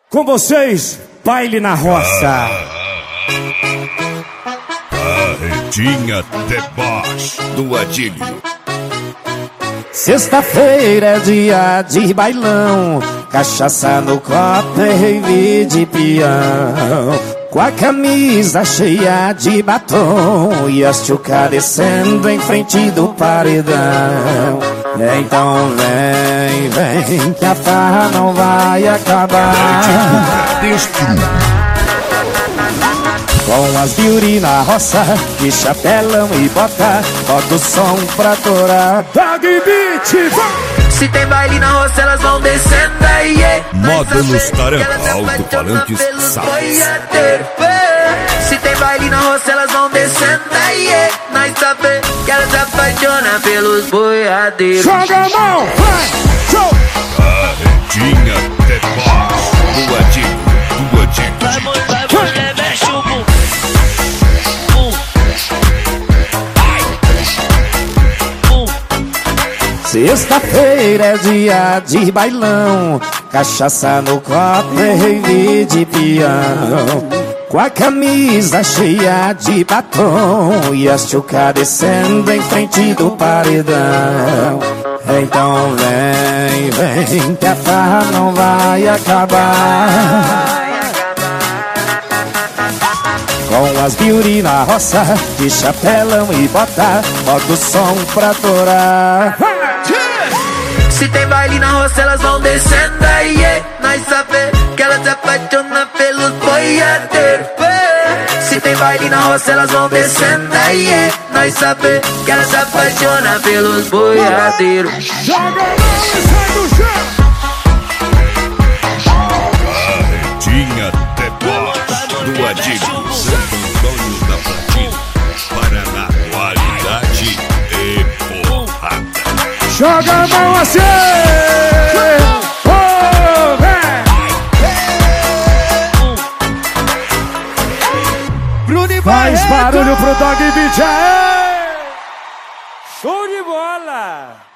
Com vocês, baile na roça. Carretinha debaixo do Adílio. Sexta-feira é dia de bailão, cachaça no copo e rave de peão. Com a camisa cheia de batom e as tchuca descendo em frente do paredão. Então vem, que a farra não vai acabar. Com as beauty na roça, de chapelão e bota o som pra torar. Dog Beat, se tem baile na roça, elas vão descendo aí. Módulos Taran, alto-falantes, Salles. Se tem baile na roça, elas vão descendo aí. Nós sabe que elas se apaixonam pelos boiadeiros. joga a mão, vai, show. Carretinha debaixo do Adílio. Vai mulher, mexe o bumbum. Sexta-feira é dia de bailão, cachaça no copo e rave de peão. Com a camisa cheia de batom e as tchuca descendo em frente do paredão. Então vem, que a farra não vai acabar. Com as beauty na roça, de chapelão e bota o som pra torar. Se tem baile na roça, elas vão descendo aí. Nós sabe que elas se apaixonam pelos boiadeiros. Se tem baile na roça, elas vão descendo aí. Nós sabe que elas se apaixonam pelos boiadeiros. Joga a mão e sai do chão. Carretinha debaixo do Adílio. Santo Antônio da Platina. Paraná, qualidade e porrada. Joga a mão assim. Faz barulho pro Dog Beat, aê! Show de bola!